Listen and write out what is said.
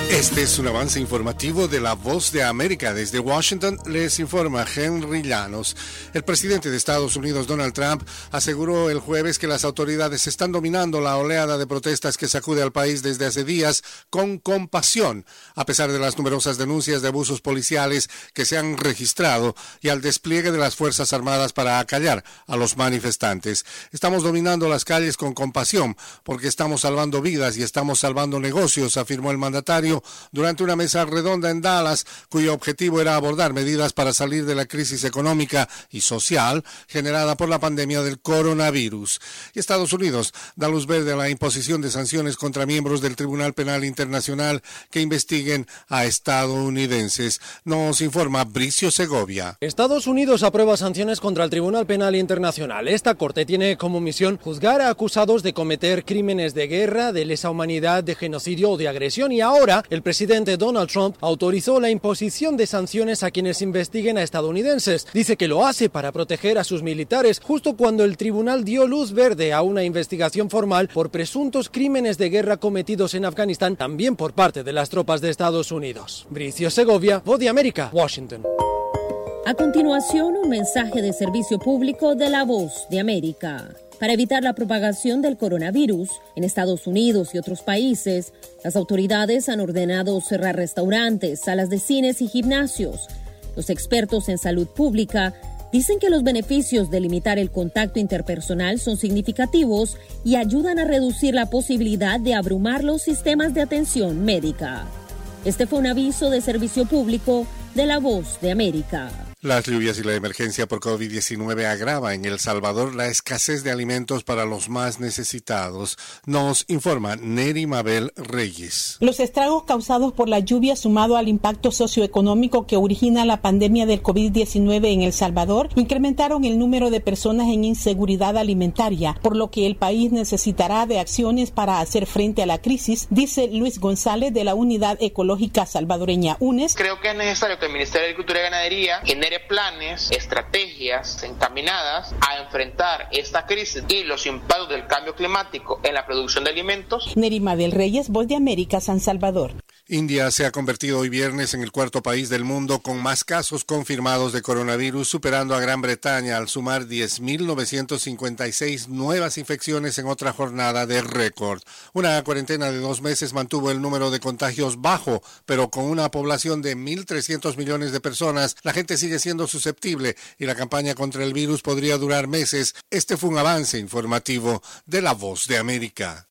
Este es un avance informativo de La Voz de América. Desde Washington les informa Henry Llanos. El presidente de Estados Unidos, Donald Trump, aseguró el jueves que las autoridades están dominando la oleada de protestas que sacude al país desde hace días con compasión, a pesar de las numerosas denuncias de abusos policiales que se han registrado y al despliegue de las Fuerzas Armadas para acallar a los manifestantes. Estamos dominando las calles con compasión porque estamos salvando vidas y estamos salvando negocios, afirmó el mandatario durante una mesa redonda en Dallas, cuyo objetivo era abordar medidas para salir de la crisis económica y social generada por la pandemia del coronavirus. Y Estados Unidos da luz verde a la imposición de sanciones contra miembros del Tribunal Penal Internacional que investiguen a estadounidenses. Nos informa Bricio Segovia. Estados Unidos aprueba sanciones contra el Tribunal Penal Internacional. Esta corte tiene como misión juzgar a acusados de cometer crímenes de guerra, de lesa humanidad, de genocidio o de agresión, y ahora el presidente Donald Trump autorizó la imposición de sanciones a quienes investiguen a estadounidenses. Dice que lo hace para proteger a sus militares, justo cuando el tribunal dio luz verde a una investigación formal por presuntos crímenes de guerra cometidos en Afganistán, también por parte de las tropas de Estados Unidos. Bricio Segovia, Voz de América, Washington. A continuación, un mensaje de servicio público de La Voz de América. Para evitar la propagación del coronavirus en Estados Unidos y otros países, las autoridades han ordenado cerrar restaurantes, salas de cines y gimnasios. Los expertos en salud pública dicen que los beneficios de limitar el contacto interpersonal son significativos y ayudan a reducir la posibilidad de abrumar los sistemas de atención médica. Este fue un aviso de servicio público de La Voz de América. Las lluvias y la emergencia por COVID-19 agrava en El Salvador la escasez de alimentos para los más necesitados. Nos informa Neri Mabel Reyes. Los estragos causados por la lluvia, sumado al impacto socioeconómico que origina la pandemia del COVID-19 en El Salvador, incrementaron el número de personas en inseguridad alimentaria, por lo que el país necesitará de acciones para hacer frente a la crisis, dice Luis González de la Unidad Ecológica Salvadoreña UNES. Creo que es necesario que el Ministerio de Agricultura y Ganadería genere planes, estrategias encaminadas a enfrentar esta crisis y los impactos del cambio climático en la producción de alimentos. Nerima del Reyes, Voz de América, San Salvador. India se ha convertido hoy viernes en el cuarto país del mundo con más casos confirmados de coronavirus, superando a Gran Bretaña al sumar 10.956 nuevas infecciones en otra jornada de récord. Una cuarentena de 2 meses mantuvo el número de contagios bajo, pero con una población de 1.300 millones de personas, la gente sigue siendo susceptible y la campaña contra el virus podría durar meses. Este fue un avance informativo de La Voz de América.